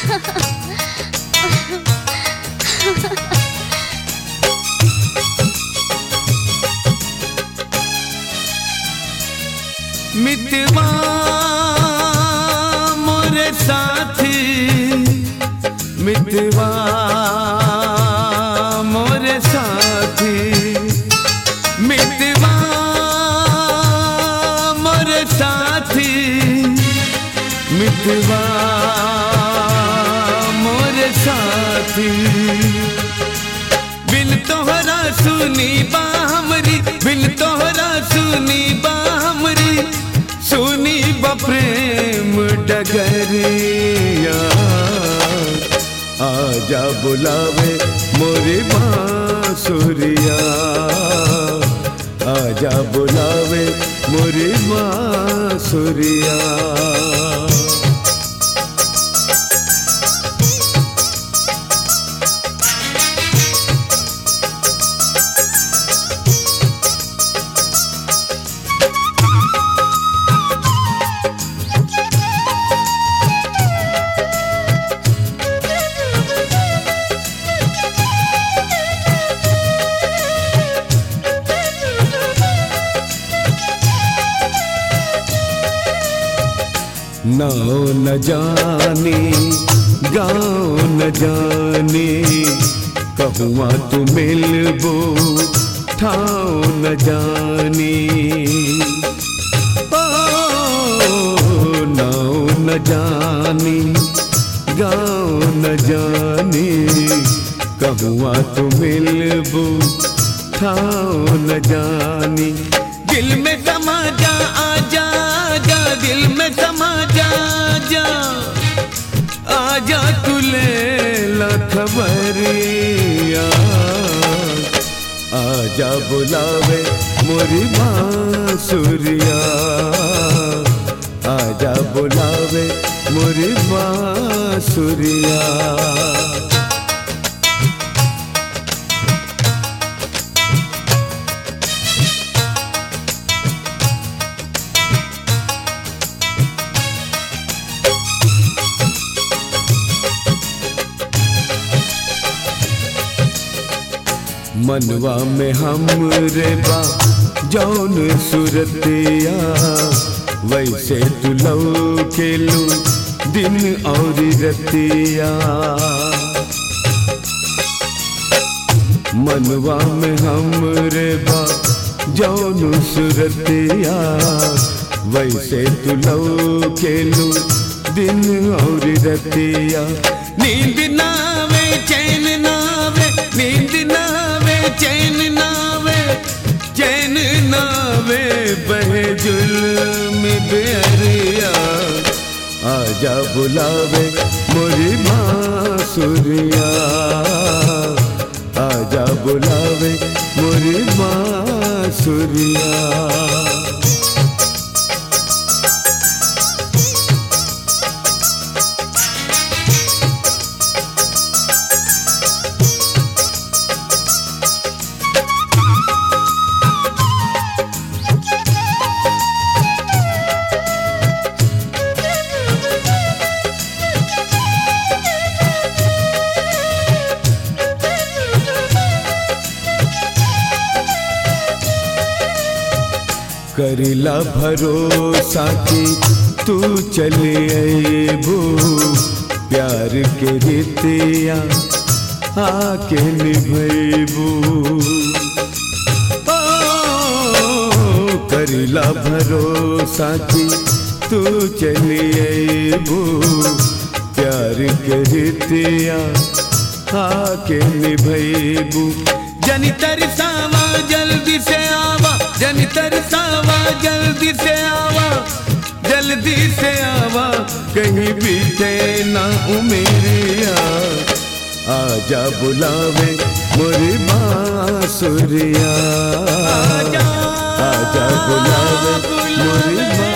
मितवा मोरे साथी, मितवा मोरे साथी, मितवा मोरे साथी, मितवा मोरे साथी। बिन तोहरा सुनी बा हमरी, बिन तोहरा सुनी बा हमरी, सुनी बा प्रेम डगरिया। आजा बुलावे मोरी बांसुरिया, आजा बुलावे मोरी बांसुरिया। नाओ न जाने गाँव न जाने, कहुआ तू मिलबो ठाव न जाने। ओ नाओ न जाने गाँव न जाने, कहुआ तू मिलबो ठाव न जाने। दिल में समा जा आजा जा, दिल में समा जा जा, आजा तू ले खबरिया। आजा बुलावे मोरी बांसुरिया, आजा बुलावे मोरी बांसुरिया। मनवा में हमरे बा जौन सुरतिया, वैसे तू लौकेलू दिन और रतिया। मनवा में हमरे बा जौन सुरतिया, वैसे तू लौकेलू दिन और रतिया। नींद नावे चैन नावे, नींद नावे चैन नावे, चैन नावे बहे जुल्म बेअरिया। आजा बुलावे मोरी बांसुरिया, आजा बुलावे मोरी बांसुरिया। करिला भरोसा कि तू चले अबू, प्यार के रितिया आके निभैबू। करिला भरोसा कि तू चले अबू, प्यार के रितिया आके निभैबू। जनी तरसावा जल्दी से आवा, जनी तरसावा जल्दी से आवा, जल्दी से आवा, कहीं बीते ना उमेरिया। आजा बुलावे मोरी बांसुरिया, आजा बुलावे मोरी